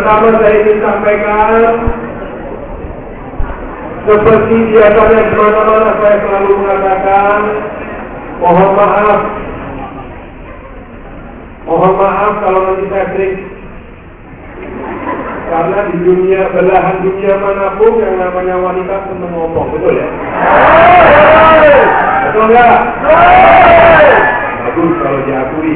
Pertama saya ingin sampaikan, seperti biasanya di mana-mana saya selalu mengatakan, mohon maaf kalau nanti saya krik. Karena di dunia, belahan dunia manapun yang namanya wanita senang ngomong, betul ya? Betul nggak? Bagus kalau diakui.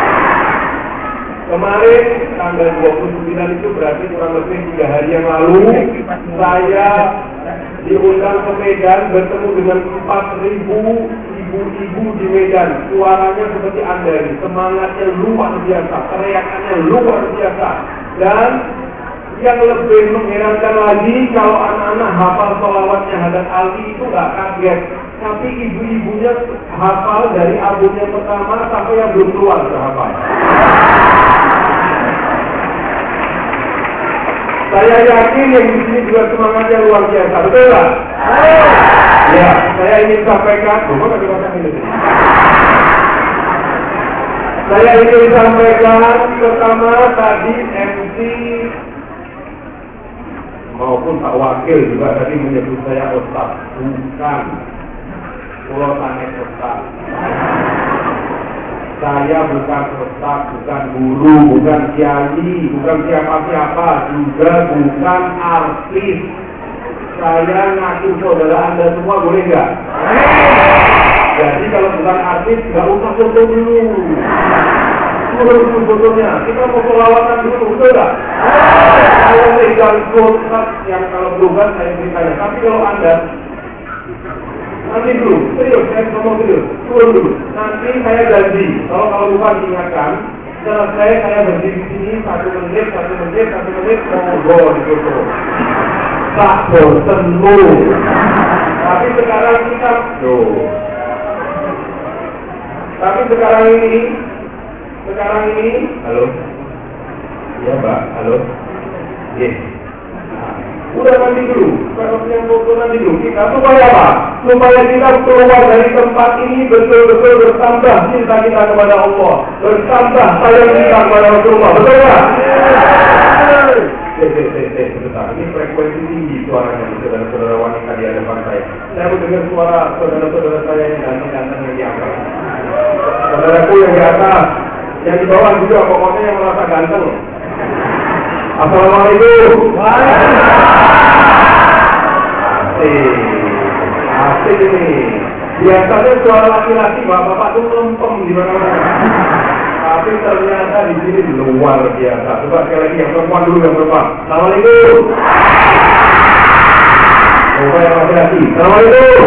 Kemarin tanggal 29 itu berarti kurang lebih 3 hari yang lalu saya diundang ke Medan bertemu dengan 4.000 ibu-ibu di Medan. Suaranya seperti Anda ini, semangatnya luar biasa, teriakannya luar biasa. Dan yang lebih mengherankan lagi, kalau anak-anak hafal sholawatnya Hadat Ali itu gak kaget. Tapi ibu-ibunya hafal dari album yang pertama sampai yang belum keluar sudah hafal. Saya yakin yang di sini juga semangatnya luar biasa, betul nggak? Ya, saya ingin sampaikan. Saya ingin sampaikan pertama tadi MC maupun Pak Wakil juga tadi menyebut saya Ustaz. Bukan. Pulau Tanek Ustaz. Saya bukan Ustaz, bukan guru, bukan kiai, bukan siapa-siapa, juga bukan artis. Saya ngaku saudara Anda semua, boleh nggak? Jadi kalau bukan artis, nggak usah foto dulu. Dulu fotonya, kita mau pelawatan dulu, betul nggak? Saya tinggal Ustaz yang kalau berubah saya berikannya. Tapi kalau Anda nanti dulu, serius, saya ngomong serius, turun dulu. Nanti saya janji, kalau bukan diingatkan, selesai saya berdiri di sini 1 menit, ngobrol di foto. Tak bosan lu. Tapi sekarang kita, tapi sekarang ini, halo, iya Mbak, halo, yes. Udah nanti dulu, kalau yang foto nanti dulu kita, supaya apa? Supaya kita keluar dari tempat ini betul-betul bertambah cinta kita kepada Allah, bertambah sayang kita kepada Rasulullah, betul nggak? Sebentar, ini frekuensi tinggi suaranya saudara-saudara wanita di hadapan saya. Saya mau dengar suara saudara-saudara saya yang ganteng-ganteng yang di atas. Saudaraku yang di atas, yang di bawah juga pokoknya yang merasa ganteng. Assalamualaikum. Asik ini. Biasanya suara laki-laki bapak-bapak tuh lempem di mana-mana. Tapi ternyata di sini luar biasa. Coba sekali lagi yang perempuan dulu, yang perempuan. Assalamualaikum. Coba yang laki-laki. Assalamualaikum.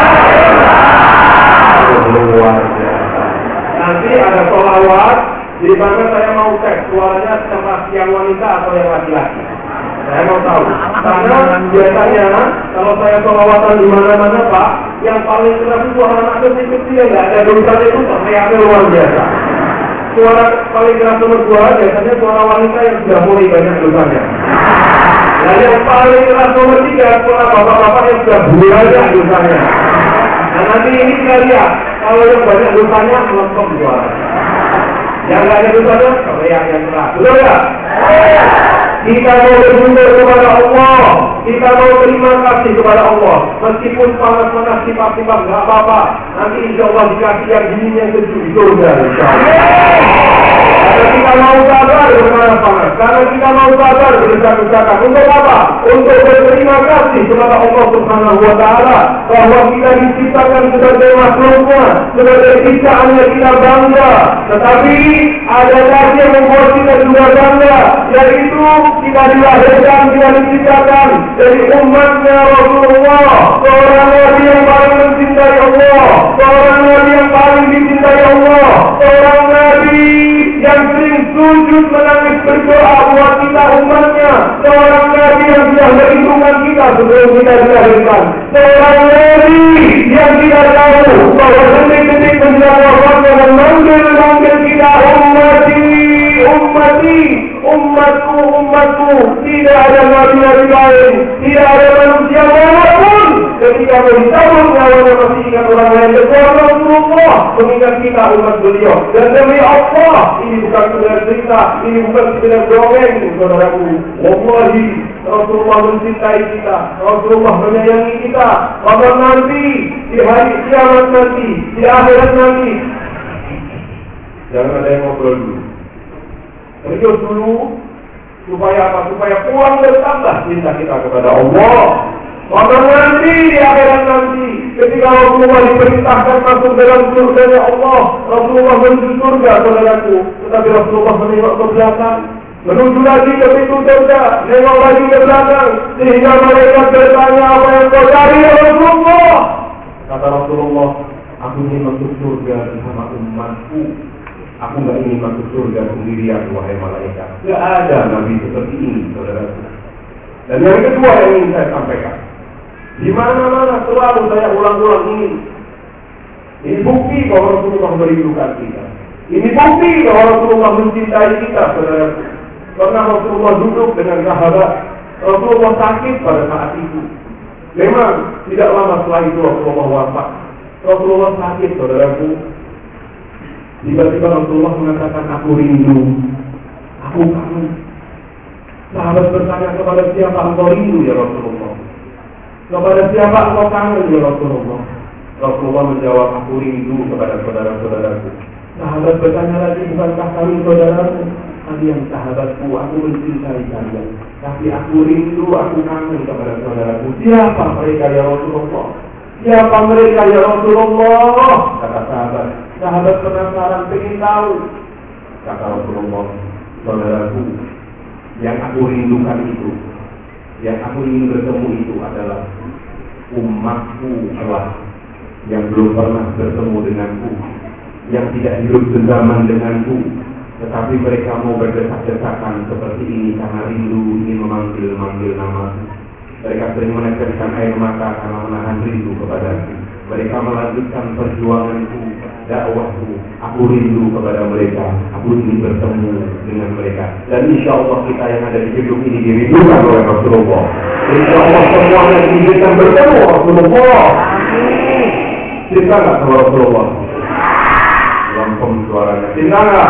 Luar biasa. Nanti ada sholawat di mana saya mau cek suaranya sama yang wanita atau yang laki-laki. Saya mau tahu. Karena biasanya kalau saya sholawatan di mana-mana Pak, yang paling keras itu suara anak kecil yang nggak ada dosanya itu teriaknya luar biasa. Suara paling keras nomor 2 biasanya suara wanita yang sudah mulai banyak dosanya. Nah yang paling keras nomor 3 suara bapak-bapak yang sudah banyak dosanya. Nah nanti ini kita lihat kalau yang banyak dosanya melempem suara. Yang nggak ada dosanya teriak yang keras. Betul nggak? Kita mau bersyukur kepada Allah, kita mau terima kasih kepada Allah. Meskipun panas-panas sifat-sifat nggak apa-apa. Nanti insya Allah dikasih yang dingin yang sejuk di surga. Karena kita mau sabar berpanas-panas. Karena kita mau sabar berdesak-desakan. Untuk apa? Untuk berterima kasih kepada Allah Subhanahu Wa Taala bahwa kita diciptakan sebagai makhluknya, sebagai ciptaannya kita bangga. Tetapi ada lagi yang membuat kita juga bangga, yaitu kita dilahirkan, kita diciptakan dari umatnya Rasulullah, seorang nabi yang paling mencintai Allah, seorang nabi yang paling dicintai Allah, seorang nabi yang sering sujud menangis berdoa buat kita umatnya, seorang nabi yang sudah melindungi kita sebelum kita dilahirkan, seorang nabi yang kita tahu bahwa detik-detik menjelang wafatnya dan manggil kita umatku, tidak ada nabi-nabi lain, tidak ada manusia manapun ketika mencabut nyawanya masih ingat orang lain kecuali Rasulullah mengingat kita umat beliau. Dan demi Allah, ini bukan sekedar cerita, ini bukan sekedar dongeng, saudaraku. Wallahi, Rasulullah mencintai kita, Rasulullah menyayangi kita. Pada nanti, di hari kiamat nanti, di akhirat nanti, jangan ada yang ngobrol dulu. Serius dulu, supaya apa? Supaya pulang bertambah cinta kita kepada Allah. Maka nanti di akhirat nanti, ketika Rasulullah diperintahkan masuk dalam surga Allah, Rasulullah menuju surga, saudaraku. Tetapi Rasulullah menengok ke belakang, menuju lagi ke pintu surga, menengok lagi ke belakang, sehingga mereka bertanya, apa yang kau cari ya Rasulullah? Kata Rasulullah, aku ingin masuk surga bersama umatku. Aku tidak ingin masuk surga sendirian, wahai malaikat. Tidak ada Nabi seperti ini, saudaraku. Dan yang kedua yang ingin saya sampaikan, di mana-mana selalu saya ulang-ulang ini. Ini bukti bahwa Rasulullah merindukan kita. Ini bukti bahwa Rasulullah mencintai kita, saudaraku. Pernah Rasulullah duduk dengan sahabat, Rasulullah sakit pada saat itu. Memang tidak lama setelah itu Rasulullah wafat. Rasulullah sakit, saudaraku. Tiba-tiba Rasulullah mengatakan, aku rindu, aku kangen. Sahabat bertanya, kepada siapa engkau rindu ya Rasulullah? Kepada siapa engkau kangen ya Rasulullah? Rasulullah menjawab, aku rindu kepada saudara-saudaraku. Sahabat bertanya lagi, bukankah kami saudaramu? Kalian sahabatku, aku mencintai kalian. Tapi aku rindu, aku kangen kepada saudaraku. Siapa mereka ya Rasulullah? Siapa mereka ya Rasulullah? Kata sahabat. Sahabat penasaran, ingin tahu. Kata Rasulullah, saudaraku, yang aku rindukan itu, yang aku ingin bertemu itu adalah umatku kelak yang belum pernah bertemu denganku, yang tidak hidup sezaman denganku, tetapi mereka mau berdesak-desakan seperti ini karena rindu ingin memanggil-manggil namaku. Mereka sering meneteskan air mata karena menahan rindu kepadaku. Mereka melanjutkan perjuanganku, dakwahku. Aku rindu kepada mereka. Aku ingin bertemu dengan mereka. Dan insya Allah kita yang ada di hidup ini dirindukan oleh Rasulullah. Insya Allah semuanya diizinkan bertemu Rasulullah. Cinta nggak sama Rasulullah? Langsung suaranya. Cinta nggak?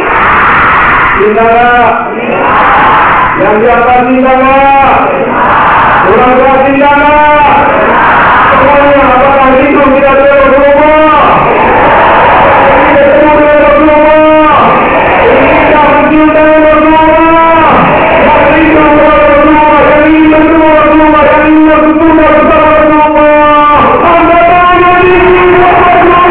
Cinta nggak? Yang di atas cinta nggak? Kurang berat cinta nggak? Semuanya apakah rindu kita dengan Rasulullah? Kita bertemu dengan Rasulullah. Kita mencintai Rasulullah. Yang rindu kepada Rasulullah, yang ingin bertemu Rasulullah, yang ingin masuk surga bersama Rasulullah. Angkat tangan di sini Rasulullah.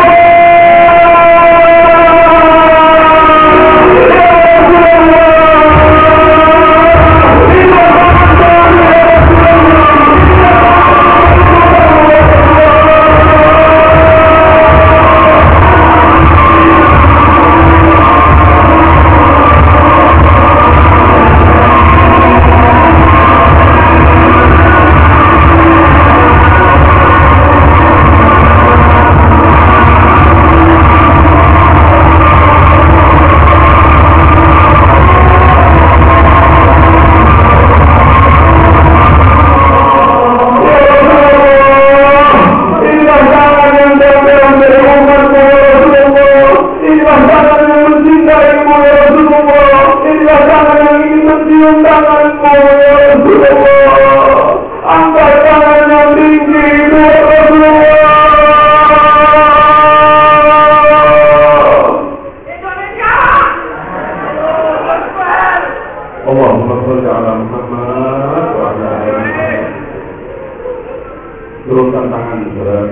Turunkan tangan, saudaraku.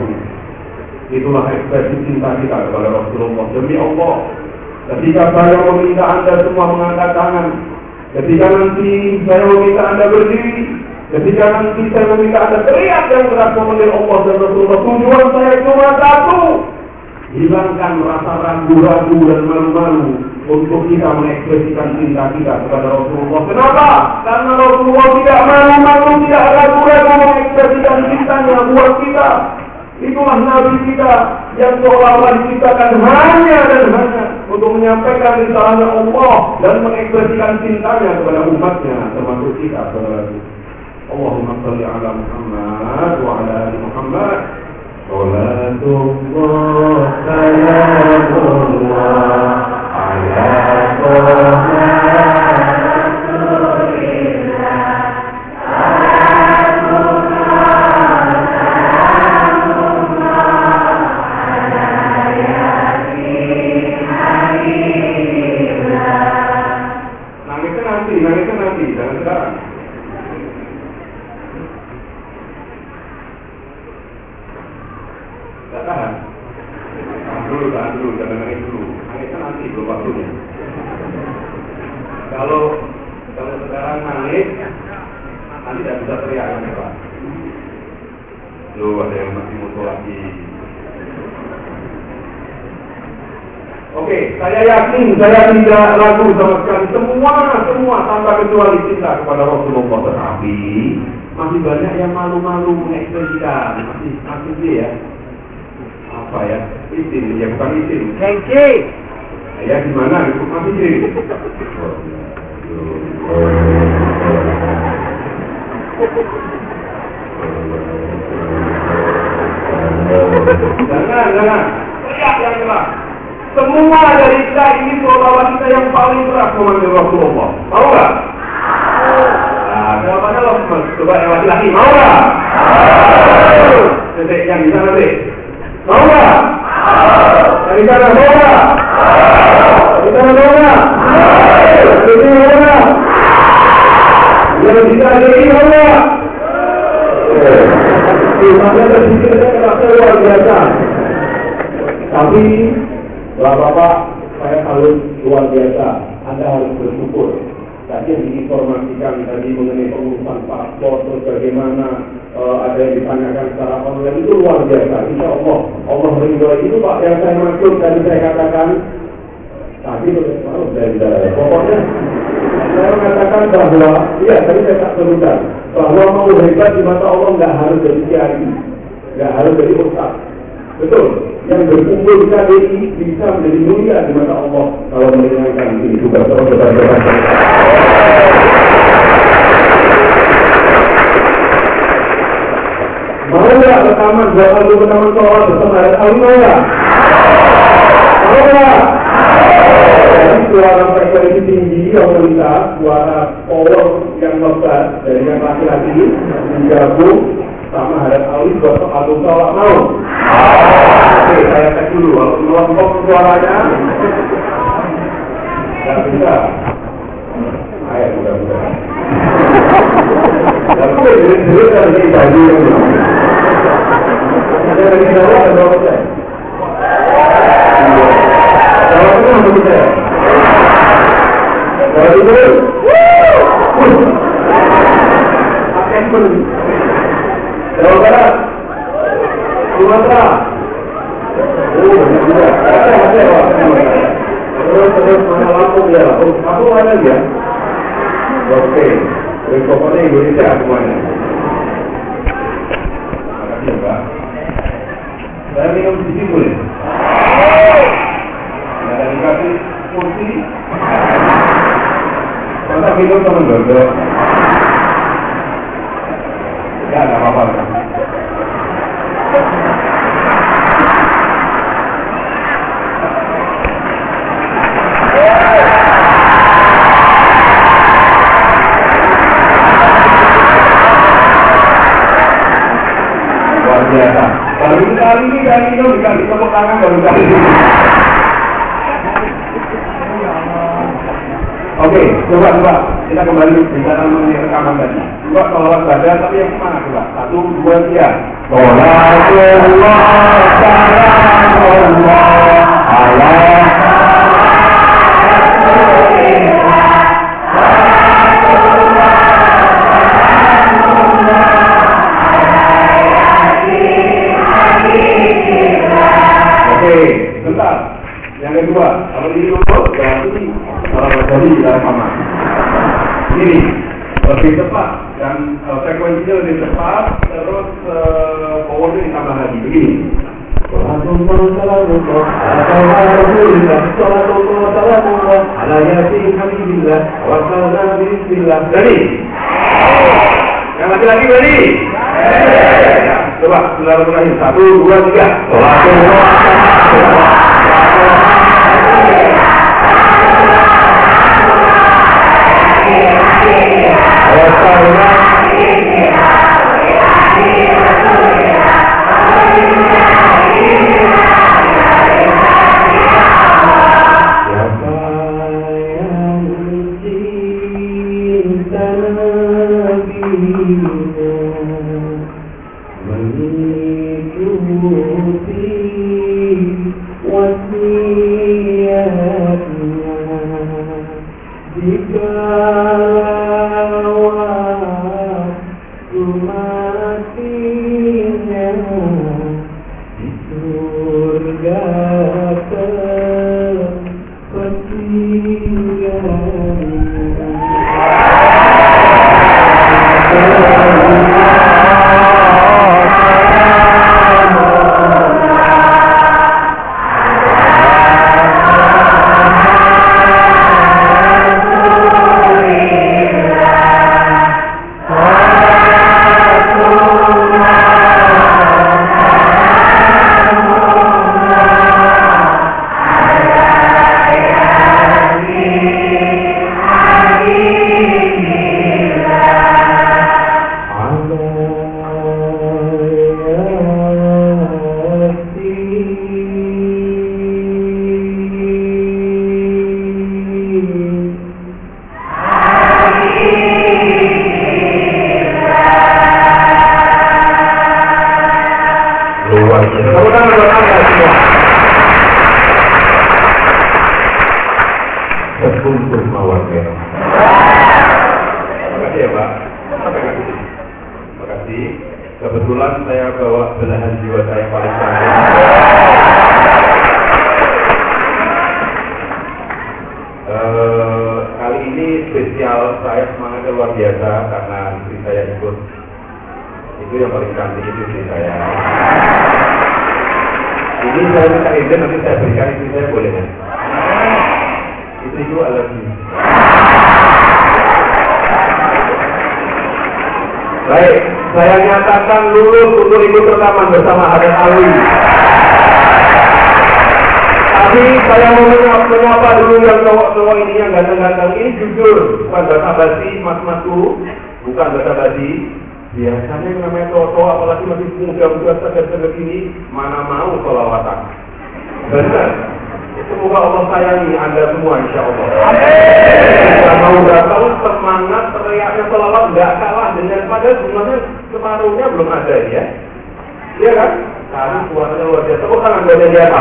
Itulah ekspresi cinta kita kepada Rasulullah. Demi Allah, ketika saya meminta Anda semua mengangkat tangan, ketika nanti saya meminta Anda berdiri, ketika nanti saya meminta Anda teriak yang keras memanggil Allah dan Rasulullah, tujuan saya cuma satu: hilangkan rasa ragu-ragu dan malu-malu untuk kita mengekspresikan cinta kita kepada Rasulullah. Kenapa? Karena Rasulullah tidak malu-malu, tidak ragu-ragu mengekspresikan cintanya buat kita. Itulah Nabi kita yang seolah-olah diciptakan hanya dan hanya untuk menyampaikan risalahnya Allah dan mengekspresikan cintanya kepada umatnya, termasuk kita, saudaraku. Allahumma shalli ala Muhammad wa ala ali Muhammad. Salatullah salam dulu, jangan nangis dulu. Nangis kan nanti belum waktunya. Kalau sekarang nangis, nanti tidak bisa teriak ya Pak. Loh, ada yang masih motor lagi. Oke, saya yakin saya tidak ragu sama sekali semua tanpa kecuali cinta kepada Rasulullah, tetapi masih banyak yang malu-malu mengekspresikan, masih dia ya. Apa ya? Isin, ya bukan isin. Cengki. Ya gimana? Itu masih dia. Jangan. Lihat yang jelas. Semua dari kita ini seolah-olah kita yang paling keras memanggil Rasulullah. Mau nggak? Nah, jawabannya loh, coba yang laki-laki. Mau nggak? Dedek yang di sana deh. Mau nggak? Yang di sana mau nggak? Di sana mau nggak? Di sini mau nggak? Yang di sana jadi mau nggak? Makanya tersikirnya kerasnya luar biasa. Tapi Bapak-bapak, saya salut luar biasa. Anda harus bersyukur. Tadi yang diinformasikan tadi mengenai pengurusan paspor, terus bagaimana ada yang ditanyakan secara online itu luar biasa. Insya Allah, Allah meridhoi itu Pak yang saya maksud tadi saya katakan. Tadi pokoknya saya mengatakan bahwa, iya tadi saya tak sebutkan bahwa mau hebat di mata Allah nggak harus jadi kiai, nggak harus jadi ustaz. Betul. Yang berkumpul di KDI bisa menjadi mulia di mata Allah kalau mendengarkan ini juga terus. Mau nggak rekaman sholat bersama hari mau nggak? Mau nggak? Suara frekuensi tinggi otoritas, suara power yang besar dari yang laki-laki digabung sama hadap alis buat album sholat mau? Oke, saya cek dulu. Kalau kelompok suaranya nggak bisa. Ayo, mudah-mudahan. Tapi jerit-jerit dari baju yang ada dari bawah ada berapa cek? Jawabnya apa kita? Jawab itu. Akan pun. Jawa Barat. Sumatera. Terus mana Lampung ya? Aku mana aja? Oke, pokoknya Indonesia semuanya. Makasih ya Pak. Saya minum sedikit boleh? Ada dikasih kursi. Masa minum teman dodol? Ya, nggak apa-apa. Biasa. Baru kali ini dari itu dikasih tepuk tangan baru kali ini. Oke, coba kita kembali bicara mengenai rekaman tadi. Coba sholawat baca tapi yang mana coba? 1, 2, 3. Sholatullah salamullah ala yang kedua, kalau ini dulu berarti kalau terjadi di dalam kamar. Ini lebih cepat dan frekuensinya lebih cepat, terus powernya ditambah lagi. Begini. Jadi, yang laki-laki berani. Coba, bismillahirrahmanirrahim. 1, 2, 3. Kebetulan saya bawa belahan jiwa saya paling cantik. Kali ini spesial, saya semangatnya luar biasa karena istri saya ikut. Itu yang paling cantik itu istri saya. Ini saya minta izin, nanti saya berikan istri saya, boleh kan? Istriku alergi. Baik, saya nyatakan lulus untuk ikut rekaman bersama Hadat Alwi. Tapi saya mau menyapa dulu yang cowok-cowok ini yang ganteng-ganteng. Ini jujur, bukan basa-basi, mas-masku, bukan basa-basi. Biasanya yang namanya cowok-cowok, apalagi masih muda-muda segar-segar ini, mana mau sholawatan. Benar. Semoga Allah sayangi Anda semua, insya Allah. Jika mau datang semangat teriaknya selawat nggak kalah dengan pada jumlahnya separuhnya belum ada ya. Iya kan? Karena suaranya luar biasa. Tepuk tangan buat yang di atas.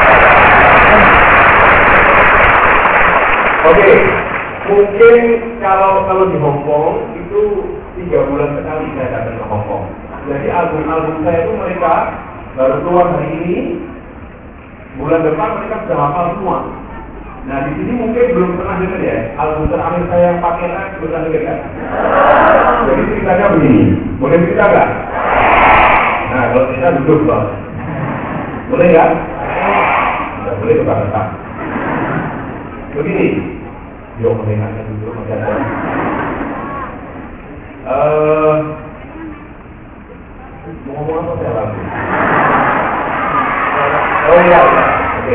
Oke, mungkin kalau di Hong Kong itu 3 bulan sekali saya datang ke Hong Kong. Jadi album saya itu mereka baru keluar hari ini. Bulan depan mereka sudah hafal semua. Nah di sini mungkin belum pernah dengar ya. Album terakhir saya yang pakai X belum pernah dengar kan? Jadi ceritanya begini. Boleh cerita nggak? Nah kalau cerita duduk loh. Boleh ya? Tidak boleh kebangetan. Begini. Yuk mendengarnya dulu macam apa? Mau ngomong apa saya lagi? Oh iya, oke.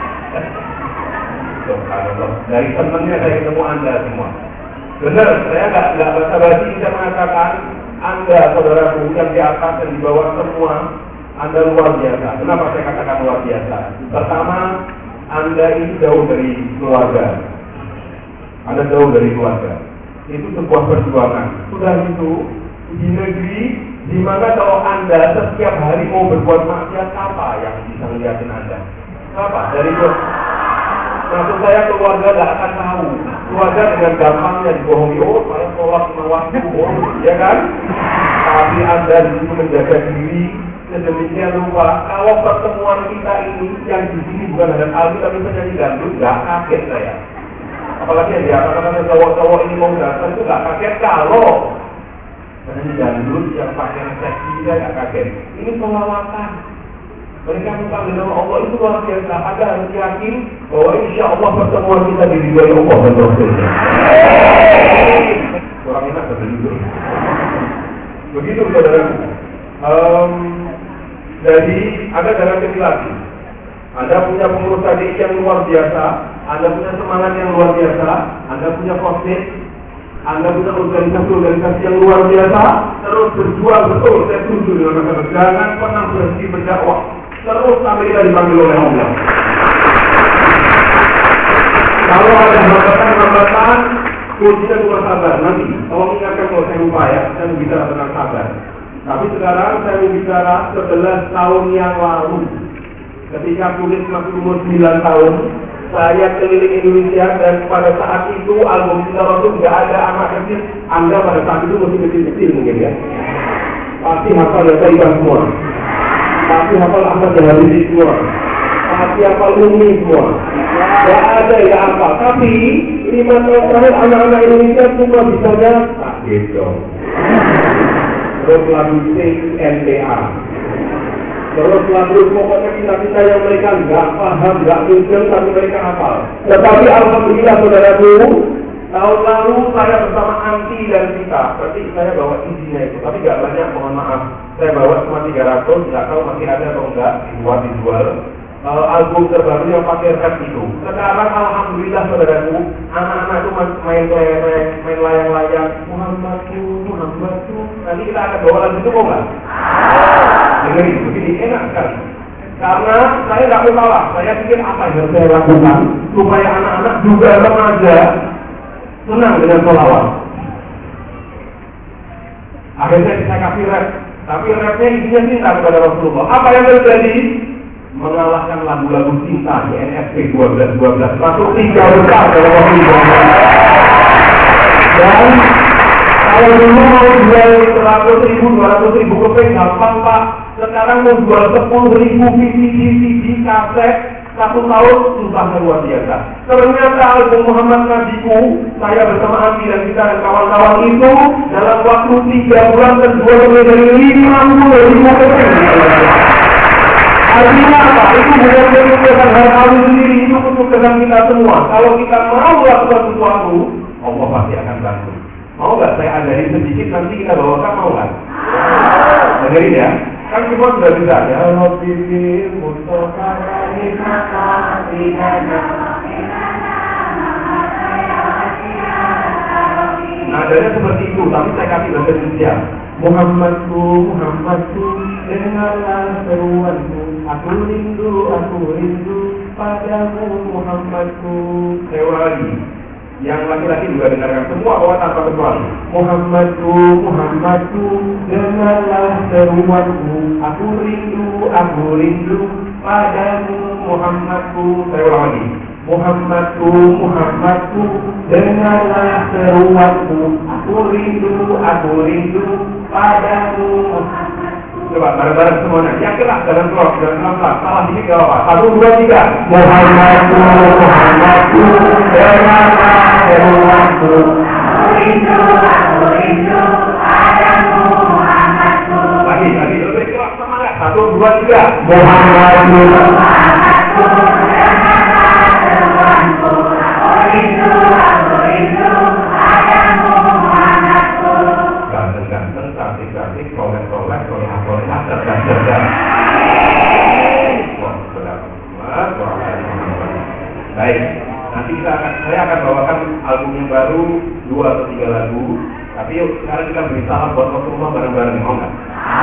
Dari temannya saya ketemu Anda semua. Benar, saya nggak basa-basi bisa mengatakan Anda, saudaraku yang di atas dan di bawah semua, Anda luar biasa. Kenapa saya katakan luar biasa? Pertama, Anda ini jauh dari keluarga. Anda jauh dari keluarga. Itu sebuah perjuangan. Sudah itu, di negeri di mana kalau Anda setiap hari mau berbuat maksiat, apa yang bisa ngeliatin Anda? Apa? Dari itu, maksud saya keluarga tidak akan tahu. Keluarga dengan gampangnya dibohongi, oh saya sholat 5 waktu, ya kan? Tapi Anda di situ menjaga diri, sedemikian rupa. Kalau pertemuan kita ini yang di sini bukan ada Alwi tapi penyanyi dangdut, nggak kaget saya. Apalagi yang diatakan cowok-cowok ini mau datang itu nggak kaget kalau penyanyi dangdut yang pakai seksi, saya nggak kaget. Ini pengawasan. Mereka minta dengan Allah itu luar biasa. Anda harus yakin bahwa insya Allah pertemuan kita diridhoi Allah dan Rasulnya. Kurang enak begitu. Begitu saudara. Jadi Anda jangan kecil lagi. Anda punya pengurus tadi yang luar biasa. Anda punya semangat yang luar biasa. Anda punya konsep. Anda punya organisasi yang luar biasa. Terus berjuang betul. Saya setuju dengan Anda. Jangan pernah berhenti berdakwah. Terus sampai kita dipanggil oleh Allah. Kalau ada hambatan, kuncinya cuma sabar. Nanti, kalau ingatkan kalau saya lupa ya, saya bicara tentang sabar. Tapi sekarang saya bicara 11 tahun yang lalu. Ketika kulit masih umur 9 tahun, saya keliling Indonesia dan pada saat itu album Cinta Rasul tidak ada anak kecil. Anda pada saat itu masih kecil-kecil mungkin ya. Pasti hafal yang saya semua. Tapi hafal Ahmad dan Habibie semua. hati hafal umum semua. Gak ada yang hafal. Tapi 5 tahun terakhir anak-anak Indonesia cuma bisanya tak gitu. Terus lagu CNTA. Terus lagu pokoknya kita yang mereka nggak paham, nggak muncul, tapi mereka hafal. Tetapi alhamdulillah saudaraku, tahun lalu saya bersama Anti dan Vita. Berarti saya bawa isinya itu, tapi nggak banyak, mohon maaf. Saya bawa cuma 300, nggak tahu masih ada atau enggak dijual. Album terbaru yang pakai rap itu. Sekarang alhamdulillah saudaraku, anak-anak itu main lereng, main layang-layang. Muhammadku. Nanti kita akan bawa lagu itu kok nggak? Dengerin, begini enak sekali. Karena saya nggak mau salah, saya pikir apa yang saya lakukan supaya anak-anak juga remaja senang dengan sholawat. Akhirnya saya kasih rap, tapi rapnya isinya cinta kepada Rasulullah. Apa yang terjadi? Mengalahkan lagu-lagu cinta di NFP 12-12 masuk 3 besar dalam waktu 12. Dan kalau dulu mau jual 100.000, 200.000 keping gampang Pak. Sekarang mau jual 10.000 CD, kaset 1 tahun susahnya luar biasa. Ternyata album Muhammad Nabiku, saya bersama Andi dan kita dan kawan-kawan itu dalam waktu 3 bulan terjual lebih dari 50.000 keping. Artinya apa? Itu bukan kesuksesan harta sendiri, itu kesuksesan kita semua. Kalau kita mau lakukan sesuatu, Allah pasti akan bantu. Mau nggak saya ajarin sedikit, nanti kita bawakan, mau nggak? Dengerin ya, kan semua sudah bisa ya. Nadanya seperti itu, tapi saya kasih bahasa Indonesia. Muhammadku, dengarlah seruanku. Aku rindu padamu Muhammadku. Saya ulang lagi. Yang laki-laki juga dengarkan semua bahwa tanpa kecuali. Muhammadku, dengarlah seruanku. Aku rindu padamu Muhammadku. Saya ulang lagi. Muhammadku, dengarlah seruanku. Aku rindu padamu. Coba bareng-bareng semuanya. Yang keras dalam kelas, salah dikit gak apa-apa. 1, 2, 3. Muhammadku, dengarlah seruanku. Aku rindu padamu Muhammadku. Lagi, lebih keras semangat. 1, 2, 3. Muhammadku, baik, nanti saya akan bawakan album yang baru 2 atau 3 lagu. Tapi yuk sekarang kita beri salam buat Rasulullah bareng-bareng, mau nggak?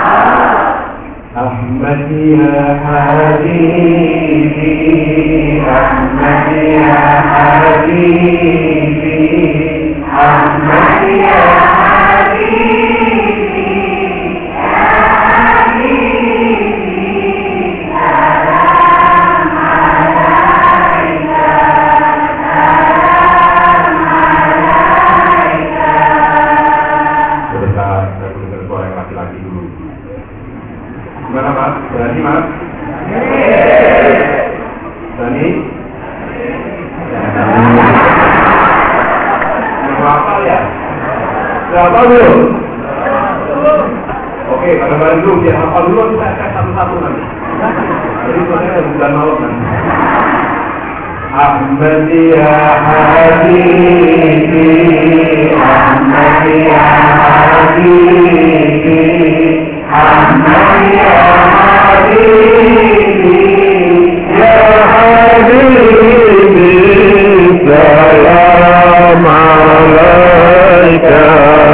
Ahmad ya habibi, Ahmad ya habibi, Ahmad ya gimana Mas? Berani Mas? Berani? Hafal ya? Hafal dulu? Oke, bareng-bareng dulu, biar hafal dulu kita akan satu-satu nanti. Jadi soalnya bukan malam nanti. Ahmad ya habibi, Ahmad ya habibi, Ahmad ya habibi, ya habibi, salam alaika,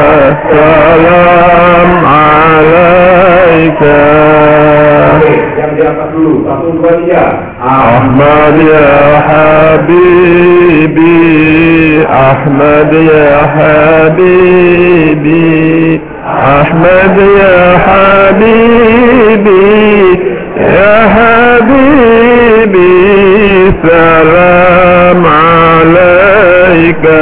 salam alaika. Yang di atas dulu, 1, 2, 3. Ahmad ya habibi, Ahmad ya habibi, Ahmad ya habibi, ya habibi, salam alaika,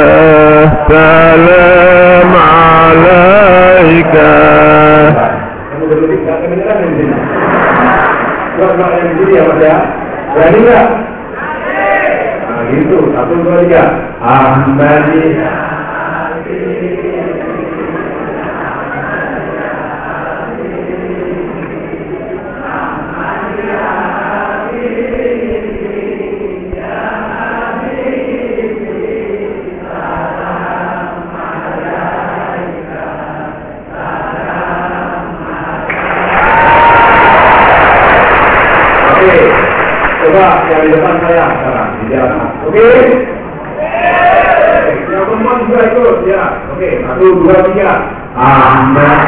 salam alaika. Kamu berlebih, tak kebenaran yang ini. Buat yang ini ya Mas ya. Jadi enggak? Nah gitu, 1, 2, 3. Ahmadiyah. Coba yang di depan saya sekarang di jalan. Oke? Yang perempuan juga ikut ya. Oke, 1, 2, 3. Ahmad.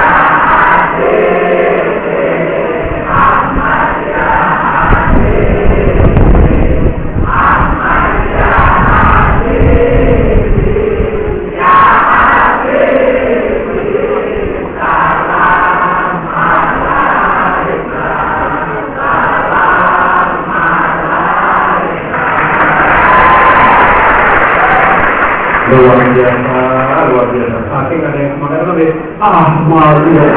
Luar biasa. Saking ada yang semangat lebih. Ahmadiyah.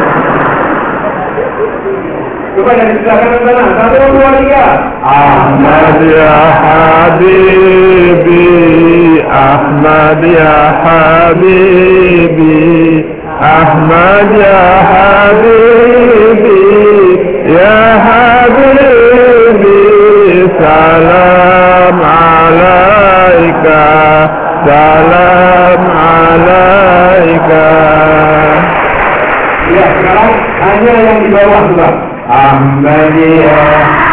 Coba yang disediakan ke sana. 1, 2, 3. Ahmadiyah Habibi, Ahmadiyah Habibi, Ahmadiyah Habibi, ya Habibi, salam alaika. Salam alaika. Ya, sekarang hanya yang di bawah sudah. Ahmadiyah.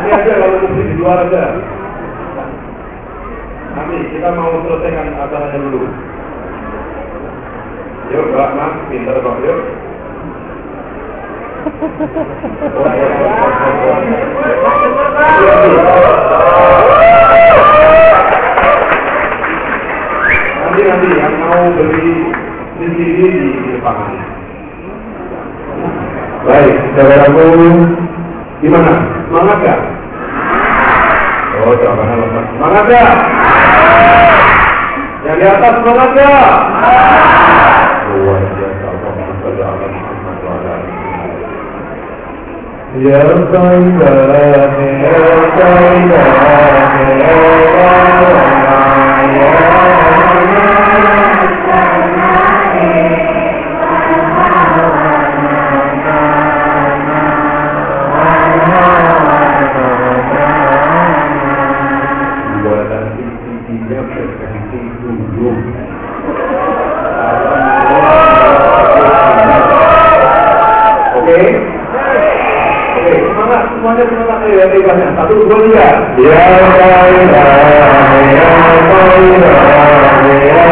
Nanti aja kalau mesti di luar aja. Nanti kita mau selesaikan acaranya dulu. Yuk, Mbak, Mas, pintar Pak, yuk. Nanti yang mau beli CD di depan. Baik, saudaraku, gimana? Semangat gak? Oh, jawabannya lepas. Semangat gak? Yang di atas semangat gak? Luar biasa, Allahumma shalli ala Muhammad wa ala alihi. Ya Sayyidah, ya Sayyidah, ya semuanya semangat ya, bebasnya. 1, 2, 3. Ya Sayyidah, ya Sayyidah, ya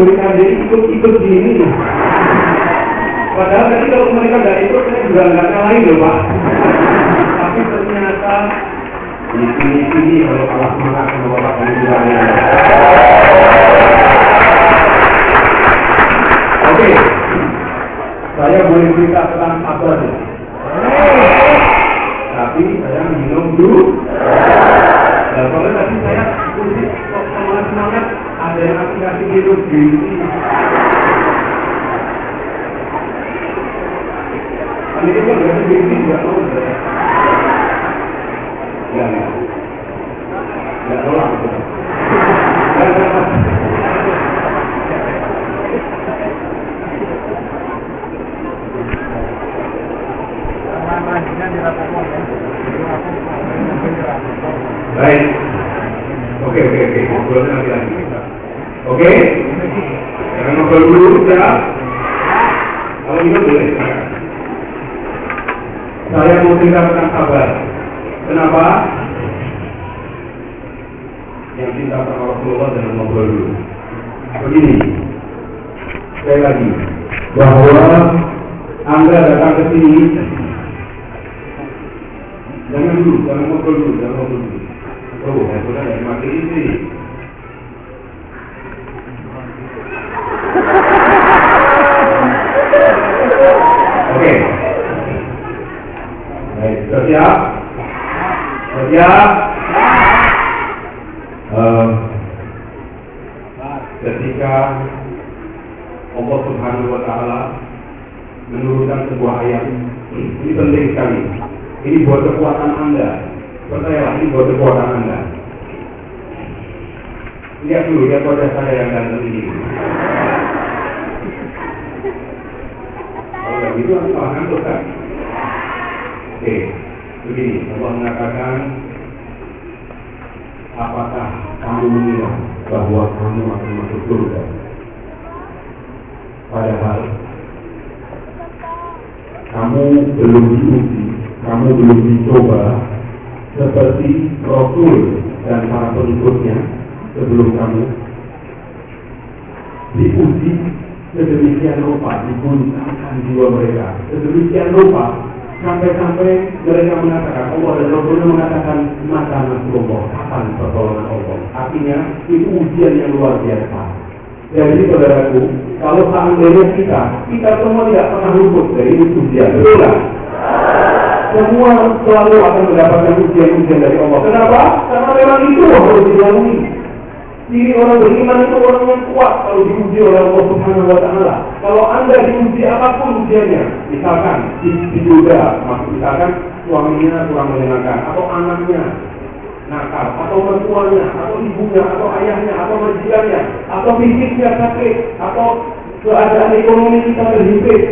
memberikan diri ikut gini. Padahal tadi kalau mereka nggak ikut, saya juga nggak ngalahin loh Pak. Tapi ternyata ini kalau kalah semangat sama Bapak kami bilang. Oke, saya boleh cerita tentang sabar ya. Tapi saya minum dulu. Dan kalau tadi saya semangat ada yang aplikasi hidup diri. Ini kan berarti diri juga tahu ya. Nggak tolak. Baik. Oke. Ngobrolnya nanti lagi. Oke? Jangan ngobrol dulu, ya. Kalau ini boleh. Saya mau cerita tentang sabar. Kenapa? Yang cinta sama Rasulullah jangan ngobrol dulu. Begini. Sekali lagi. Bahwa Anda datang ke sini. Jangan ngobrol dulu. Oh, handphone dari mati istri. Oke. Baik, siap. Ketika Allah Subhanahu wa Ta'ala menurunkan sebuah ayat, ini penting sekali. Ini buat kekuatan Anda. Percayalah, ini buat kekuatan Anda. Lihat wajah saya yang ganteng ini. Kalau yang itu nanti malah ngantuk kan? Oke, begini. Allah mengatakan, apakah kamu mengira bahwa kamu akan masuk surga? Padahal kamu belum diuji, kamu belum dicoba seperti Rasul dan para pengikutnya sebelum kamu diuji sedemikian rupa, digunakan jiwa mereka sedemikian rupa sampai mereka mengatakan, Allah dan Rasulnya mengatakan, mata Nasrullah, kapan pertolongan Allah? Artinya itu ujian yang luar biasa. Jadi saudaraku, kalau seandainya kita semua tidak pernah luput dari ujian, betul tak? Semua selalu akan mendapatkan ujian-ujian dari Allah. Kenapa? Karena memang itu harus dilalui. Diri orang beriman itu orang yang kuat kalau diuji oleh Allah Subhanahu wa Ta'ala. Kalau Anda diuji apapun ujiannya, misalkan diduga, misalkan suaminya kurang menyenangkan, atau anaknya nakal, atau mertuanya, atau ibunya, atau ayahnya, atau majikannya, atau fisiknya sakit, atau keadaan ekonomi kita terhimpit.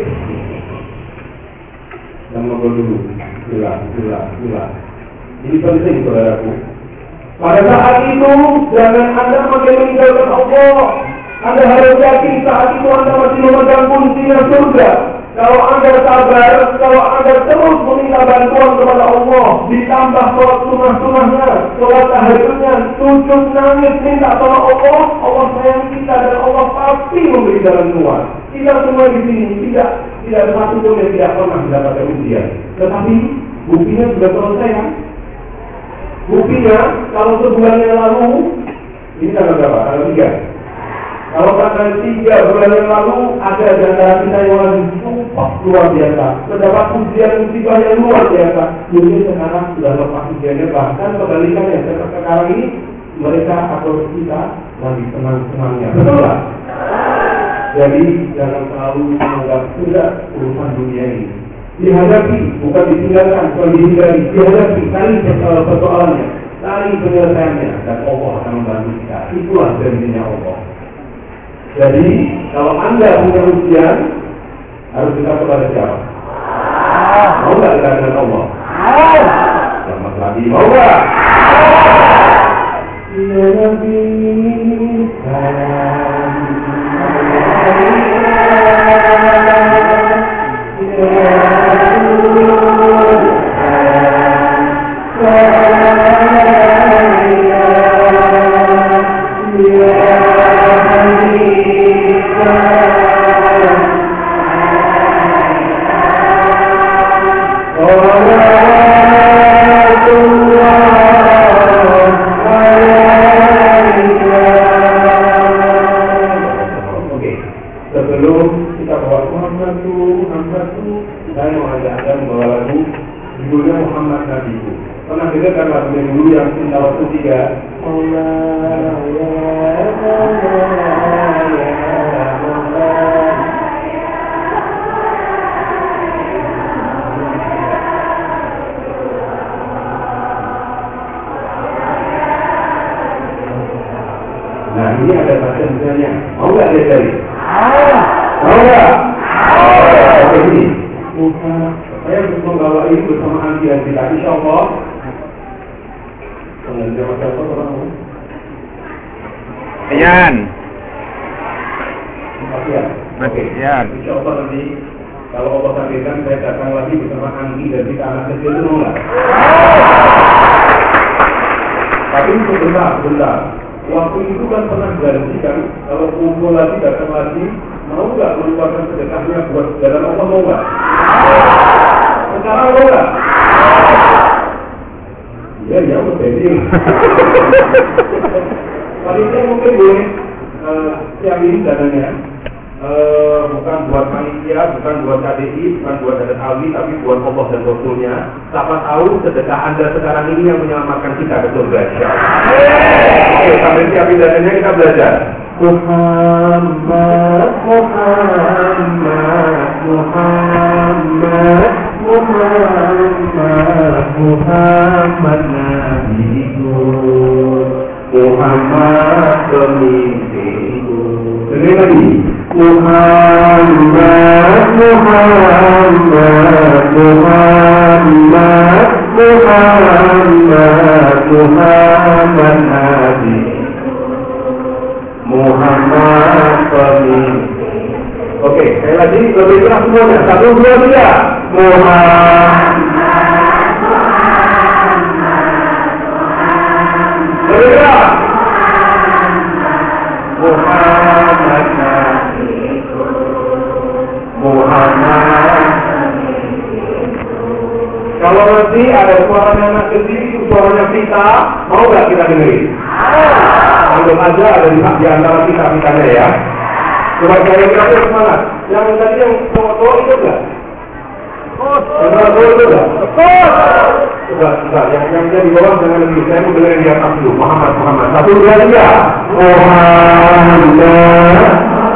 Dan ngobrol dulu, gila. Ini penting saudaraku. Pada saat itu jangan Anda makin meninggalkan Allah. Anda harus yakin saat itu Anda masih memegang kuncinya surga. Kalau Anda sabar, kalau Anda terus meminta bantuan kepada Allah, ditambah sholat sunnah-sunnahnya, sholat tahajudnya, sujud nangis minta tolong Allah, Allah sayang kita dan Allah pasti memberi jalan keluar. Kita semua di sini tidak satu pun yang tidak pernah mendapatkan ujian. Tetapi buktinya sudah selesai kan? Buktinya kalau sebulan yang lalu, ini tanggal berapa? Tanggal 3. Kalau tanggal 3 bulan yang lalu ada di antara kita yang lagi sumpah luar biasa, mendapat ujian musibah yang luar biasa. Jadi sekarang sudah lepas ujiannya, bahkan kebalikannya sekarang ini mereka atau kita lagi senang-senangnya. Betul tak? Jadi jangan terlalu menganggap sudah urusan dunia ini. Dihadapi, bukan ditinggalkan, bukan dihindari. Dihadapi, cari persoalannya, cari penyelesaiannya, dan Allah akan membantu kita. Itulah janjinya Allah. Jadi, kalau Anda punya ujian, harus kita kepada siapa? Mau nggak kita dengan Allah? Selamat lagi, mau nggak? Ya Nabi, nabiku. Pernah dengar kan lagu yang dulu yang tilawat ketiga? Nah ini ada bahasa Indonesia. Mau nggak dia cari? Mau nggak? Oke ini. Saya membawa ini bersama Andi dan kita. Insya Allah. Pengajar siapa orang? Ian. Oke. Ian. Insya Allah nanti kalau Allah takdirkan saya datang lagi bersama Andi dan kita anak kecil itu mau nggak? Tapi sebentar. Waktu itu kan pernah janji kan, kalau kumpul lagi, datang lagi, mau nggak melupakan sedekahnya buat jalan Allah, mau nggak? Sekarang mau nggak? Ya, betul. Panitia mungkin boleh siang ini dananya, bukan buat panitia, bukan buat KDI, bukan buat Dadat Alwi, tapi buat Allah dan Rasulnya. Siapa tahu sedekah Anda sekarang ini yang menyelamatkan kita ke surga. Oke, sampai siapin dananya kita belajar. Muhammad nabiku, Muhammad pemimpinku. Dengar lagi. Muhammad nabi, Muhammad pemimpin. Oke, sekali lagi lebih keras semuanya. 1, 2, 3. Muhammad. Lebih keras. Muhammad nabi, Muhammad. Kalau nanti ada suaranya anak kecil, itu suaranya kita, mau nggak kita dengerin? Anggap aja ada di antara kita-kitanya ya. Coba kira-kira semangat. Yang tadi yang foto itu enggak? Yang foto itu enggak? Coba, yang di bawah jangan lebih. Saya mau dengerin di atas dulu. Muhammad. 1, 2, 3. Muhammad.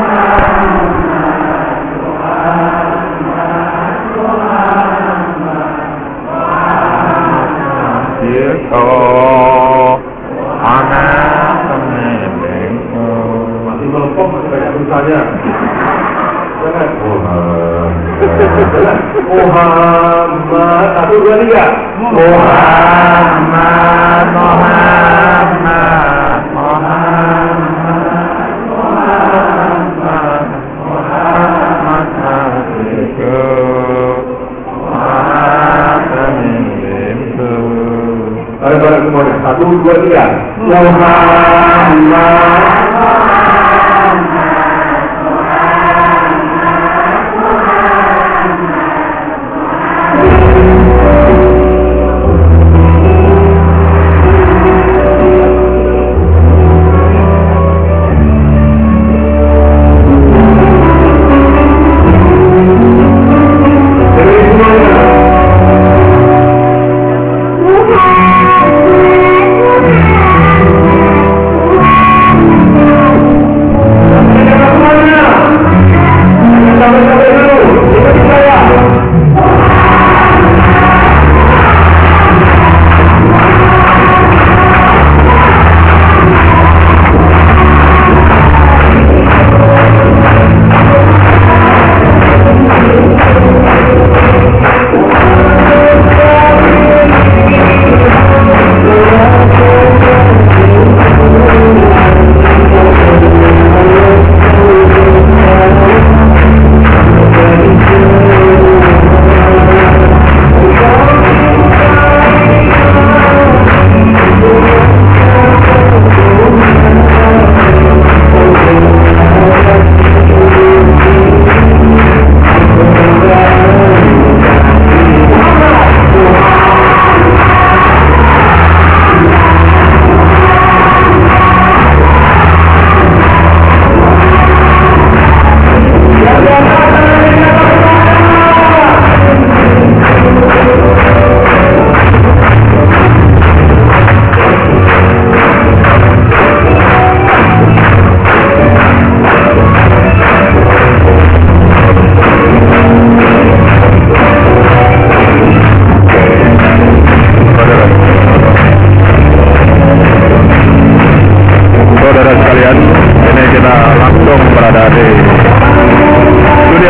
Masih melempok, masih banyak tulisannya. Jangan. Muhammad. 1, 2, 3. Muhammad. Bareng-bareng semuanya. 1, 2, 3. Muhammad.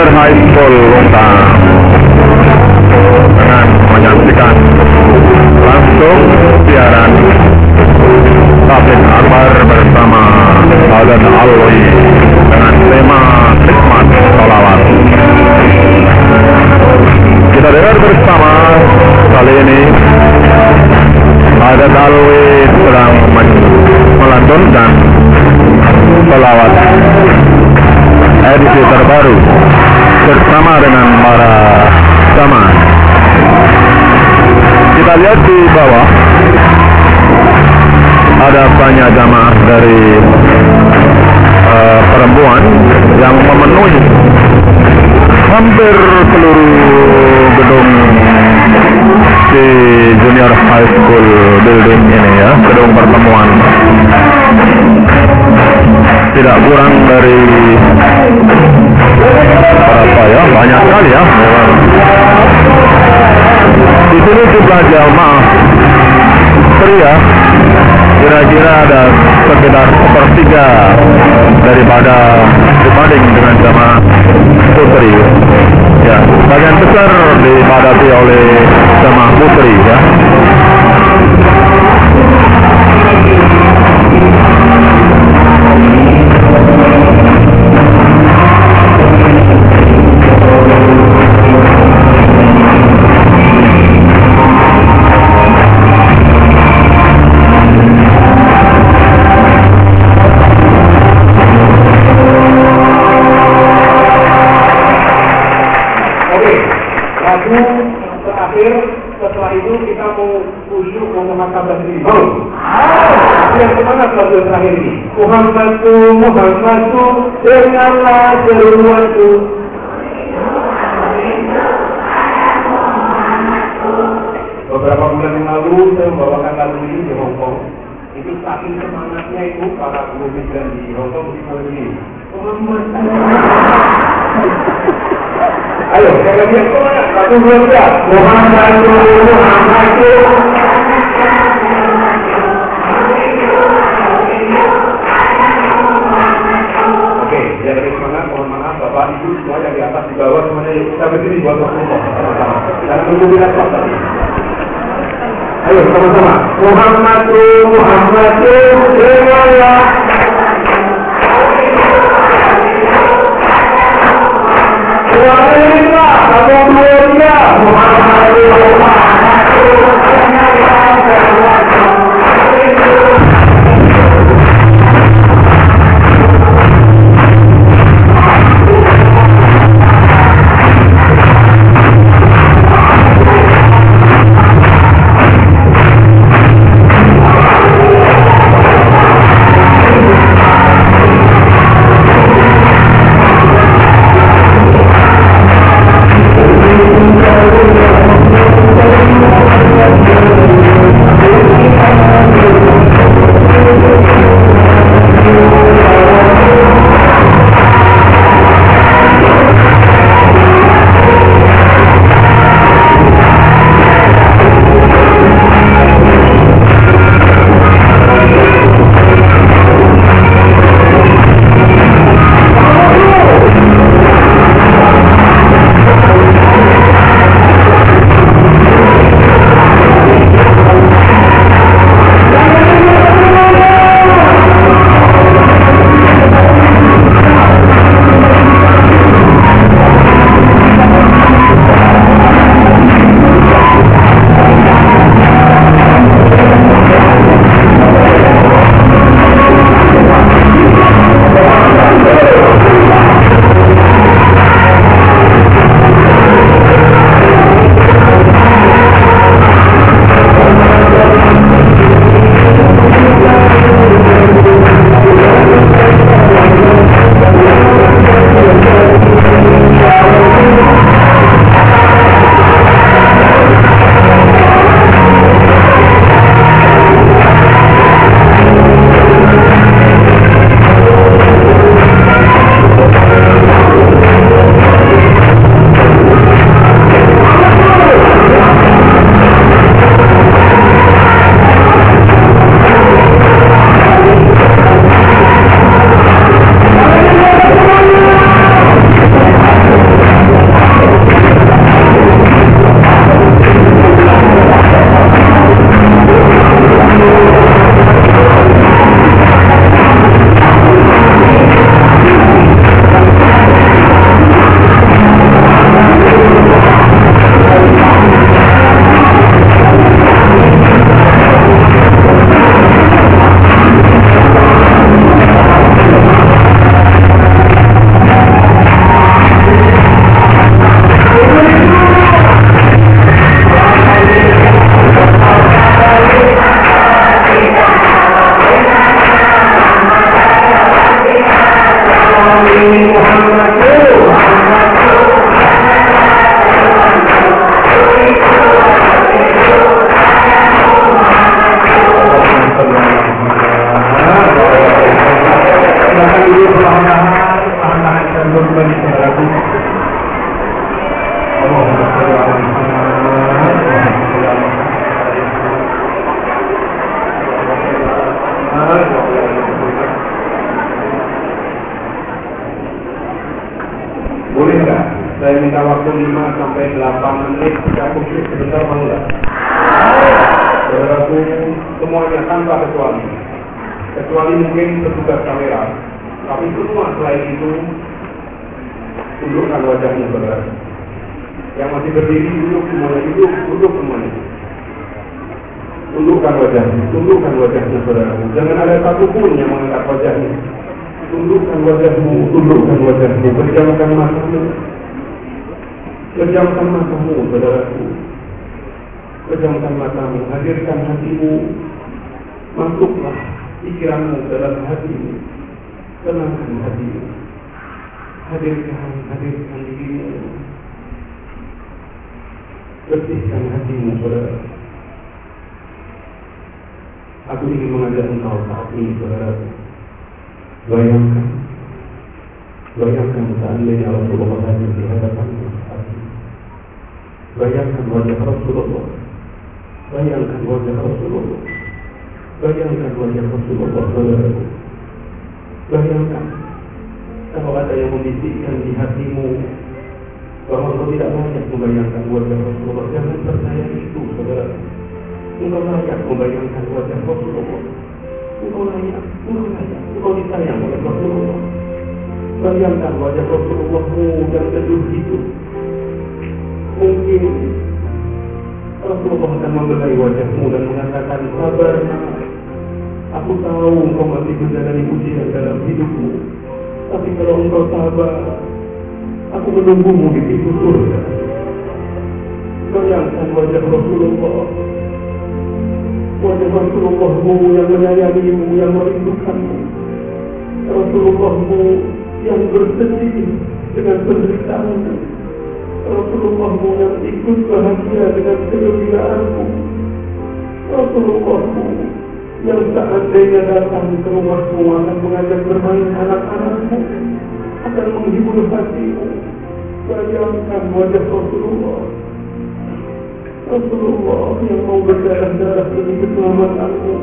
Junior High School Luntang dengan menyaksikan langsung siaran Tablik Akbar bersama Adan Alwi dengan tema Hikmat Sholawat. Kita dengar bersama kali ini Adan Alwi sedang melantunkan sholawat edisi terbaru bersama dengan para jamaah. Kita lihat di bawah ada banyak jamaah dari perempuan yang memenuhi hampir seluruh gedung di Junior High School building ini ya, gedung pertemuan. Tidak kurang dari berapa ya, banyak sekali ya. Di sini jumlah jamaah pria kira-kira ada sekitar sepertiga daripada dibanding dengan jamaah putri. Ya, bagian besar dipadati oleh jamaah putri ya. Setelah itu kita mau khusyuk muhasabah diri. Yang kemana lagu terakhir ini? Muhammadu, dengarlah seruanku. Beberapa bulan yang lalu saya membawakan lagu ini di Hong Kong. Itu saking semangatnya itu para guru migran di Hong Kong ini. Ayo, saya lagi yang kemana? Satu, dua, tiga. Muhammadu. Oke, biar lebih semangat, mohon maaf Bapak Ibu semua yang di atas di bawah semuanya kita berdiri buat berkumpul sama-sama. Jangan tunggu bila stop tadi. Ayo sama-sama. Muhammadu, dengarlah. waktu 5 sampai 8 menit kita khusus sebentar mau enggak? Saudaraku, semuanya tanpa kecuali mungkin petugas kamera, tapi semua selain itu tundukkan wajahnya saudara. Yang masih berdiri duduk semuanya, duduk semuanya. Tundukkan wajahnya saudara. Jangan ada satupun yang mengangkat wajahnya. Tundukkan wajahmu. Pejamkan matamu saudaraku. Pejamkan matamu, hadirkan hatimu. Masuklah pikiranmu dalam hatimu. Tenangkan hatimu. Hadirkan dirimu. Bersihkan hatimu saudara. Aku ingin mengajak engkau saat ini saudaraku. Bayangkan seandainya Rasulullah hadir di hadapanmu saat ini. Bayangkan wajah Rasulullah. Bayangkan saudaraku. Bayangkan kalau ada yang membisikkan di hatimu bahwa engkau tidak layak membayangkan wajah Rasulullah. Jangan percaya itu saudara. Engkau layak membayangkan wajah Rasulullah. Engkau disayang oleh Rasulullah. Bayangkan wajah Rasulullah-mu yang teduh itu. Mungkin Rasulullah akan membelai wajahmu dan mengatakan, sabar, aku tahu engkau masih menjalani ujian dalam hidupmu, tapi kalau engkau sabar, aku menunggumu di pintu surga. Bayangkan wajah Rasulullah. Wajah Rasulullah-mu yang menyayangimu, yang merindukanmu. Rasulullah-mu yang bersedih dengan penderitaanmu. Rasulullah-mu yang ikut bahagia dengan kegembiraanmu. Rasulullah-mu yang seandainya datang ke rumahmu akan mengajak bermain anak-anakmu, akan menghibur hatimu. Bayangkan wajah Rasulullah. Rasulullah yang mau berdarah-darah demi keselamatanmu.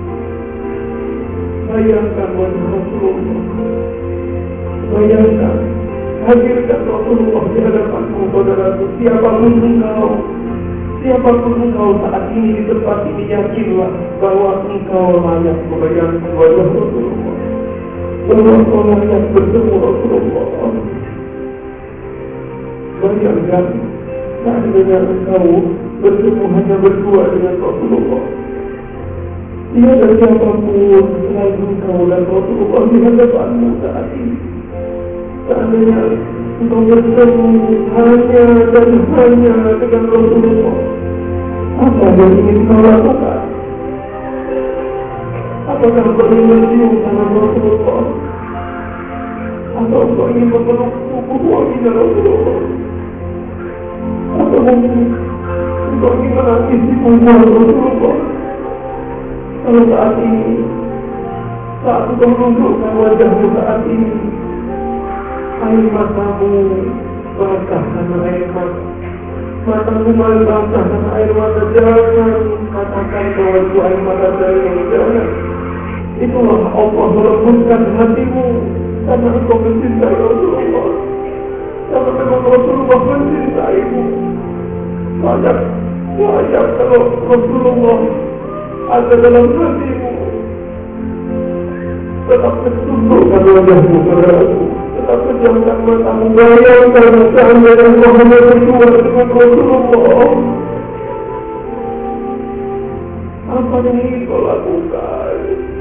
Bayangkan wajah Rasulullah. Bayangkan, hadirkan Rasulullah di hadapanmu saudaraku. Siapapun engkau saat ini di tempat ini, yakinlah bahwa engkau layak membayangkan wajah Rasulullah. Bahwa engkau layak bertemu Rasulullah. Bayangkan, seandainya engkau bertemu hanya berdua dengan Rasulullah. Tiada siapapun selain engkau dan Rasulullah di hadapanmu saat ini. Seandainya engkau bertemu hanya dan hanya dengan Rasulullah, apa yang ingin kau lakukan? Apakah kau ingin mencium tangan Rasulullah? Atau kau ingin memeluk tubuh wanita Rasulullah? Atau mungkin engkau ingin menangis di punggung Rasulullah? Kalau saat ini, saat engkau menunjukkan wajahmu saat ini, air matamu basah karena air mata. Matamu basah karena air mata. Jangan katakan bahwa itu air mata dari jangan. Itulah Allah melembutkan hatimu karena engkau mencintai Rasulullah. Karena memang Rasulullah mencintaimu. Wajar kalau Rasulullah ada dalam hatimu. Tetap tundukkan wajahmu saudaraku. Tetap pejamkan matamu. Bayangkan seandainya Muhammad berdua dengan Rasulullah. Apa yang ingin kau lakukan?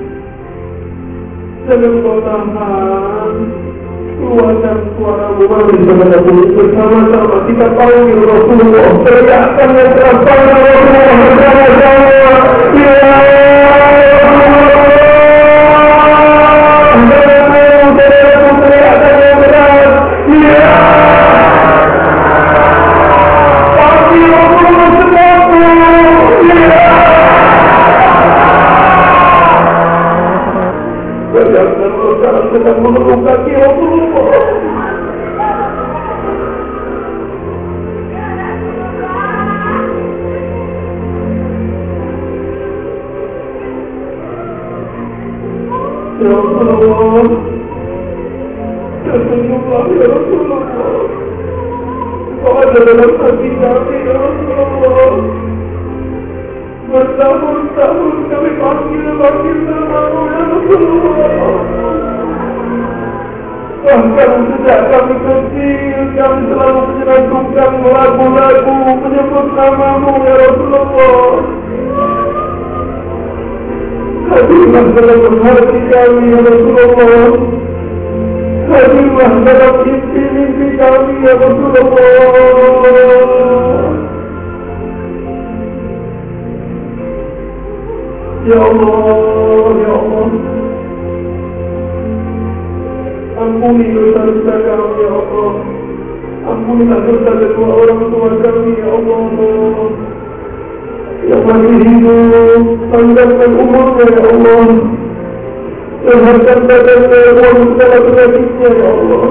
Jangan kau tahan. Keluarkan suaramu. Mari saudaraku bersama-sama kita panggil Rasulullah. Teriakan yang keras panggil Rasulullah bersama-sama. Sedang menurut kaki Rasulullah. Ya Rasulullah, tersenyumlah ya Rasulullah. Engkau ada dalam hati kami, ya Allah. Bertahun-tahun kami panggil namamu, ya Rasulullah. Bahkan sejak kami kecil, kami selalu menyenandungkan lagu-lagu menyebut namamu, ya Rasulullah. Hadirlah dalam hati kami, ya Rasulullah. Hadirlah dalam mimpi-mimpi kami, ya Rasulullah. Ya Allah, ya Allah. Ampuni dosa-dosa kami, ya Allah. Ampunilah dosa kedua orang tua kami, ya Allah. Yang masih hidup, panjangkan umurnya, ya Allah. Sehatkan badannya, ya Allah, segala penyakitnya, ya Allah.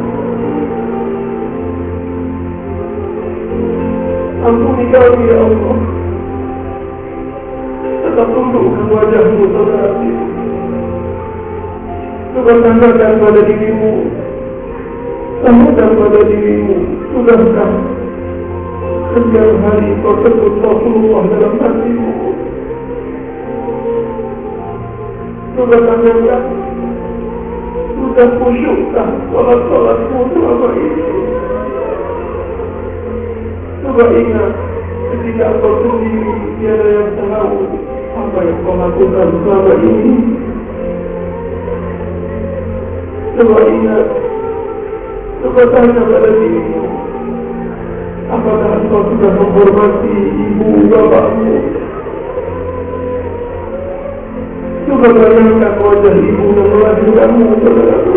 Ampuni kami, ya Allah. Tetap tundukkan wajahmu, saudara. Coba tandakan pada dirimu, tandakan pada dirimu, sudahkah setiap hari kau sebut Rasulullah dalam hatimu? Coba tandakan, sudah khusyukkah salat-salatmu selama ini? Coba ingat, ketika kau sendiri tiada yang tahu apa yang kau lakukan selama ini. Coba ingat, coba tanya pada dirimu, apakah engkau sudah menghormati ibu bapakmu? Coba bayangkan wajah ibu yang melahirkanmu, saudaraku.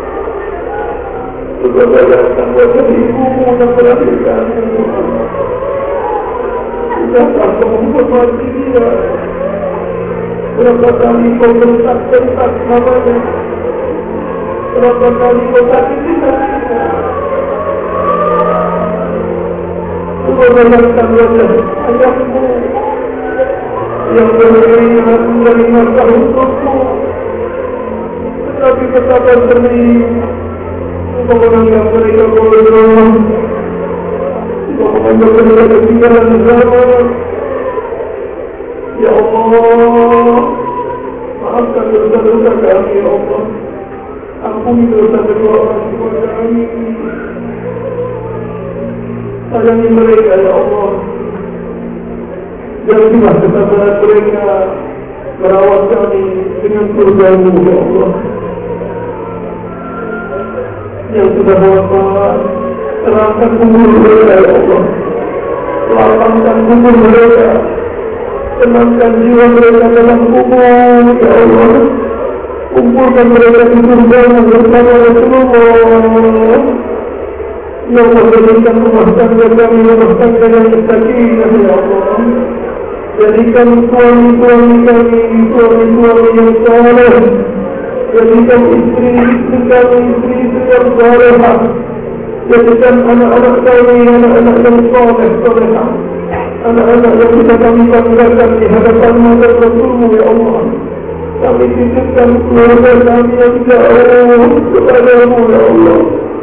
Coba bayangkan wajah ibumu yang melahirkanmu. Sudahkah kau menghormati dia? Berapa kali kau bentak-bentak namanya? Berapa kali kau sakiti hatinya? Coba bayangkan wajah ayahmu yang beriringan menerima untukmu, tetapi betapa sedih engkau menganggap mereka bodoh, engkau menganggap mereka ketinggalan zaman. Ya Allah, maafkan dosa-dosa kami, ya Allah. Ampuni dosa kedua orang tua kami. Sayangi mereka, ya Allah. Jadilah kesabaran mereka merawat kami dengan surga-Mu, ya Allah. Yang sudah wafat, terangkan kubur mereka, ya Allah. Lapangkan kubur mereka, tenangkan jiwa mereka dalam kubur, ya Allah. Kumpulkan mereka di surga-Mu bersama Rasulullah. Ya Allah, jadikan rumah tangga kami rumah tangga yang sakinah, ya Allah. Jadikan suami-suami kami suami-suami yang saleh. Jadikan istri-istri kami istri-istri yang salehah. Jadikan anak-anak kami anak-anak yang saleh-salehah. Anak-anak yang bisa kami banggakan di hadapan-Mu dan Rasul-Mu, ya Allah. Kami titipkan keluarga kami yang jauh kepada-Mu, ya Allah.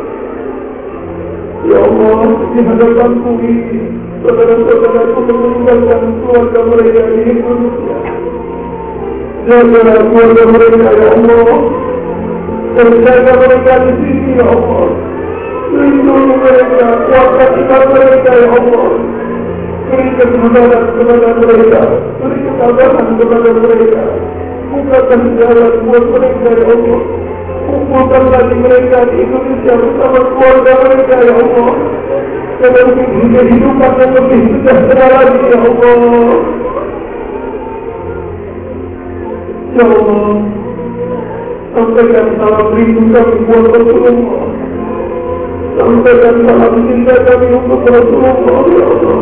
Ya Allah, di hadapanku ini saudara-saudaraku meninggalkan keluarga mereka di Indonesia. Jaga keluarga mereka, ya Allah. Dan jaga mereka di sini, ya Allah. Lindungi mereka, kuatkan iman mereka, ya Allah. Beri kemudahan kepada mereka, beri ketabahan kepada mereka. Bukakan jalan buat mereka, ya Allah. Kumpulkan lagi mereka di Indonesia bersama keluarga mereka, ya Allah. Dan kehidupan yang lebih sejahtera lagi, ya Allah. Ya Allah, sampaikan salam rindu kami buat Rasulullah. Sampaikan salam cinta kami untuk Rasulullah, ya Allah.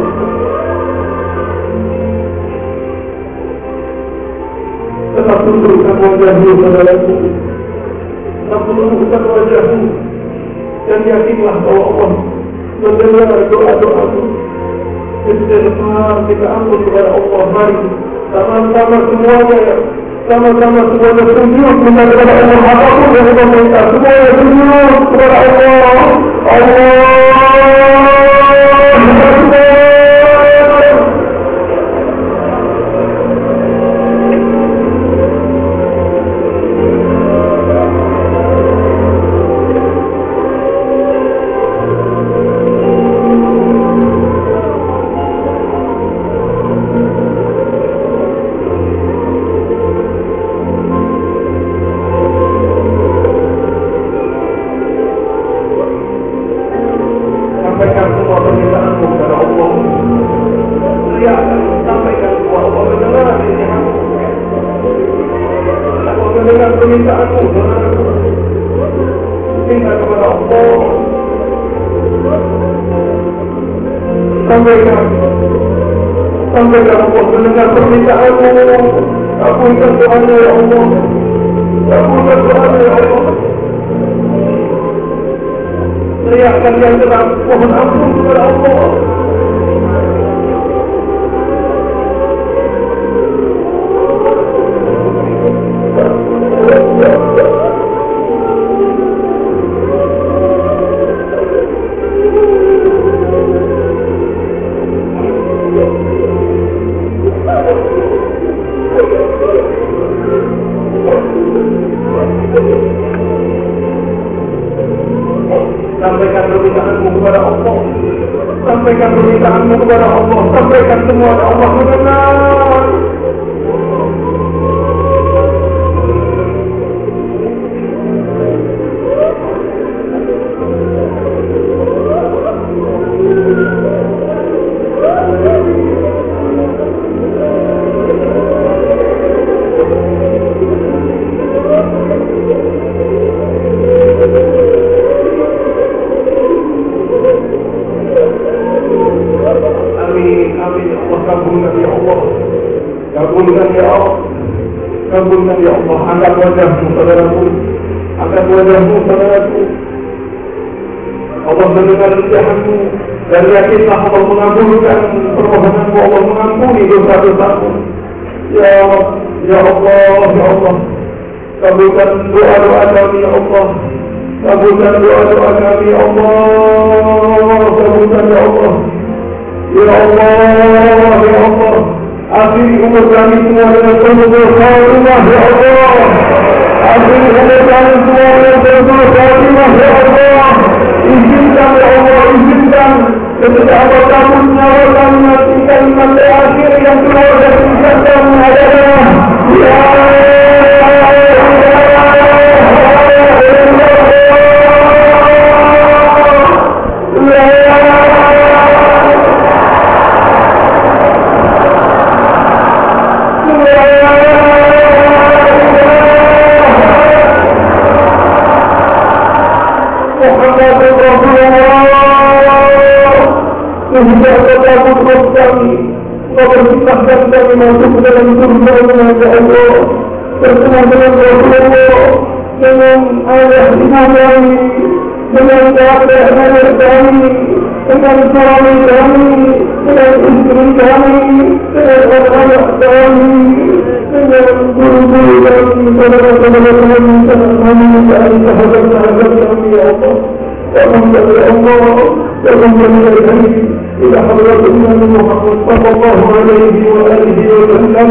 Tetap tundukkan wajahmu, saudaraku. Tetap tundukkan wajahmu. Dan yakinlah bahwa Allah mendengar doa-doamu. Istighfar kita ampun kepada Allah. Mari sama-sama semuanya, ya. Sama-sama semuanya sujud kepada Allah. Apapun yang kita minta, semuanya sujud kepada Allah. Allah permintaanmu, minta kepada Allah. Sampaikan Allah mendengar permintaanmu. Kabulkan doanya ya Allah. Kabulkan doanya ya Allah. Teriakkan yang keras, mohon ampun kepada Allah. Sampaikan permintaanmu kepada Allah. Sampaikan permintaanmu kepada Allah. Sampaikan semua kepada Allah mendengar. Kabulkan ya Allah, angkat wajahmu saudaraku, angkat wajahmu saudaraku. Allah mendengar doamu dan yakinlah Allah mengabulkan permohonanmu. Allah mengampuni dosa-dosamu. Ya Allah, ya Allah, kabulkan doa-doa kami ya Allah. Kabulkan doa-doa kami ya Allah. Kabulkan ya Allah. Ya Allah, ya Allah. Akhiri umur kami semua dengan penuh khatimah ya Allah. Akhiri umur kami semua dengan penuh khatimah ya Allah. Izinkan ya Allah, izinkan ketika Allah cabut nyawa kami nanti kalimat terakhir yang keluar dari lisan kami adalah ya bersihkan kami masuk ke dalam surga dengan Allah, bersama dengan Rasulullah, dengan ayah ibu kami, dengan kakek nenek kami, dengan suami kami, dengan istri kami, dengan anak-anak kami, dengan guru-guru kami, saudara-saudara kami, dan sahabat-sahabat kami ya Allah. Tolong dari Allah, tolong dari kami. إلى حضرة النبي محمد صلى الله عليه وآله وسلم.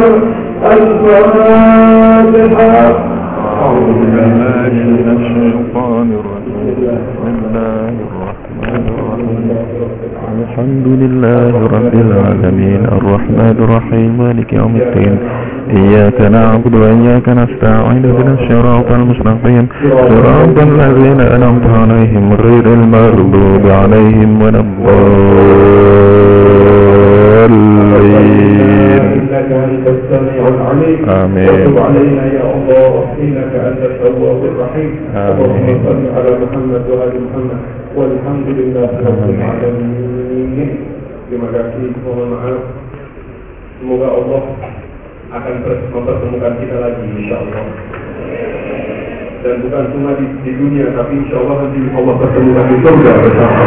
الفاتحة. أعوذ بالله من الشيطان الرجيم. بسم الله الرحمن الرحيم. الحمد لله رب العالمين الرحمن الرحيم مالك يوم الدين إياك نعبد وإياك نستعين اهدنا الصراط المستقيم صراط الذين أنعمت عليهم غير المغضوب عليهم ولا الضالين. آمين. وتب علينا يا الله إنك أنت التواب الرحيم. اللهم صل على محمد وآل محمد والحمد لله رب العالمين. Terima kasih, mohon maaf. Semoga Allah akan mempertemukan kita lagi insyaallah. Dan bukan cuma di dunia, tapi insyaallah nanti Allah pertemukan di surga bersama.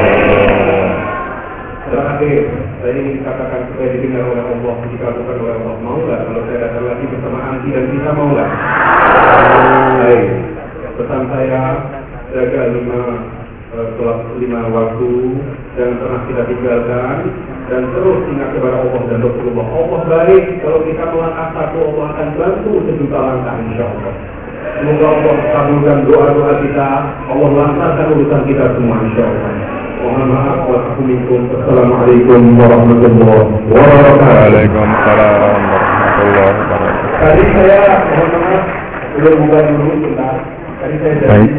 Terakhir, saya ingin katakan supaya didengar oleh Allah, dikabulkan oleh Allah. Mau nggak kalau saya datang lagi bersama Anggi dan kita, mau nggak? Baik. Pesan saya, jaga 5 waktu, jangan pernah kita tinggalkan, dan terus ingat kepada Allah dan Rasulullah. Allah baik, kalau kita melangkah satu, Allah akan bantu sejuta langkah insyaallah. Semoga Allah kabulkan doa-doa kita, Allah lancarkan urusan kita semua insyaallah. Mohon maaf wassalamualaikum minkum. Assalamualaikum warahmatullahi wabarakatuh. Waalaikumsalam warahmatullahi wabarakatuh. Tadi saya mohon maaf belum buka dulu sebentar. Tadi saya Baik.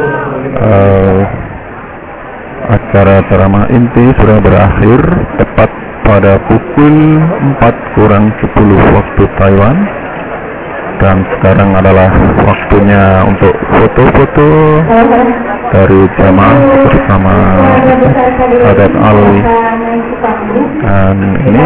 Acara ceramah inti sudah berakhir tepat pada pukul 4:10 waktu Taiwan. Dan sekarang adalah waktunya untuk foto-foto dari jamaah bersama Adat Alwi. Dan ini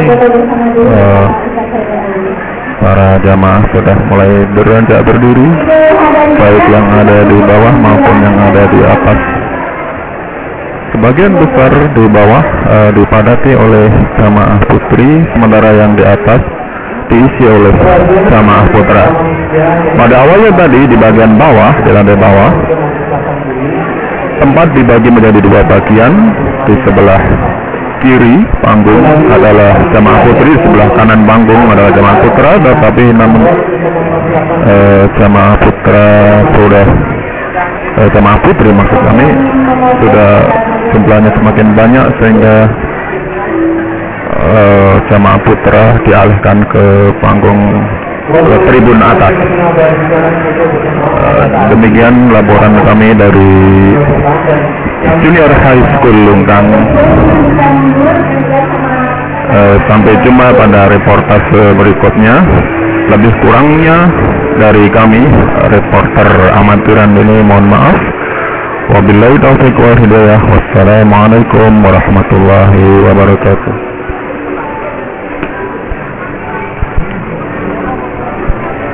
para jamaah sudah mulai beranjak berdiri, baik yang ada di bawah maupun yang ada di atas. Sebagian besar di bawah dipadati oleh jamaah putri, sementara yang di atas diisi oleh jamaah putra. Pada awalnya tadi di bagian bawah, di lantai bawah, tempat dibagi menjadi dua bagian. Di sebelah kiri panggung adalah jamaah putri, sebelah kanan panggung adalah jamaah putra. Tetapi namun jamaah putra sudah jamaah putri maksud kami sudah jumlahnya semakin banyak, sehingga jamaah putra dialihkan ke panggung tribun atas. Demikian laporan kami dari Junior High School Lungkang. Sampai jumpa pada reportase berikutnya. Lebih kurangnya dari kami, reporter amatiran ini, mohon maaf. Wabillahi taufiq wal hidayah. Wassalamualaikum warahmatullahi wabarakatuh.